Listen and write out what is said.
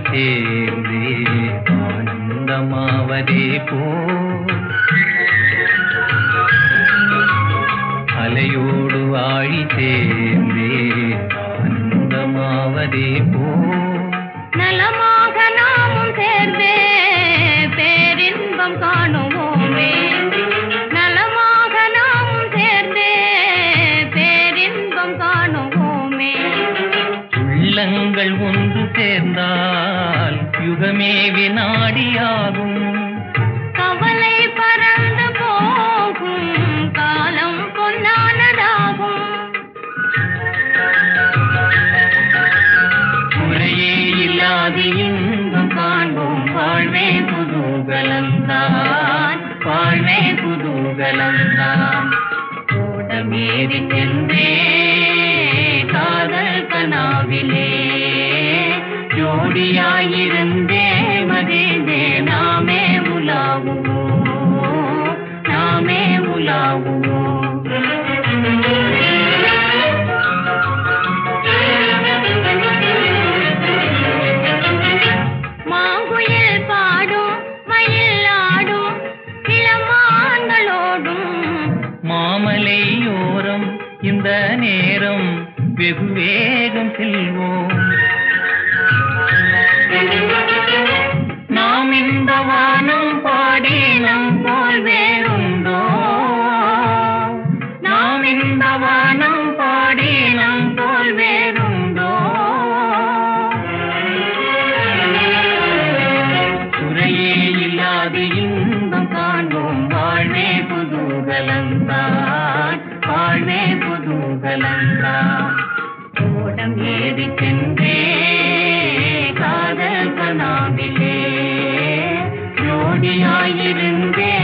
சேர்ந்தே ஆனந்தமாவதே போல் அலையோடு ஆழி சேர்ந்தே ஆனந்தமாவதே போல் நலமாக நாமும் சேர்ந்தே பேரின்பம் காணுவோமே. நலமாக நாமும் சேர்ந்தே பேரின்பம் காணுவோமே. உள்ளங்கள் ஒன்று சேர்ந்தால் யுகமே வினாடியாகும். கவலை பறந்து போகும் காலம் பொன்னானதாகும். முறையே இல்லாது இன்பம் காண்போம். வாழ்வே குதூகலந்தான், வாழ்வே குதூகலந்தான். ஓடமேறி சென்றே காதல் கனாவிலே ஜோடியாயிருந்தே மகிழ்ந்தே நாமே உலாவுவோம், நாமே உலாவுவோம். மாங்குயில் பாடும் மயில் ஆடும் இளமான்களோடும் மாமலையோரம் இந்த நேரம் வெகு வேகம் செல்வோம். நாம் இந்த வானம் பாடி நம் போல் வேறுண்டோ? நாம் இந்த வானம் பாடி நம் போல் வேறுண்டோ? குறையே இல்லாது இன்பம் காண்போம். வாழ்வே குதூகலந்தான், வாழ்வே குதூகலந்தான். ஓடம் ஏறி சென்றே காதல் கனாவிலே ஜோடியாயிருந்தே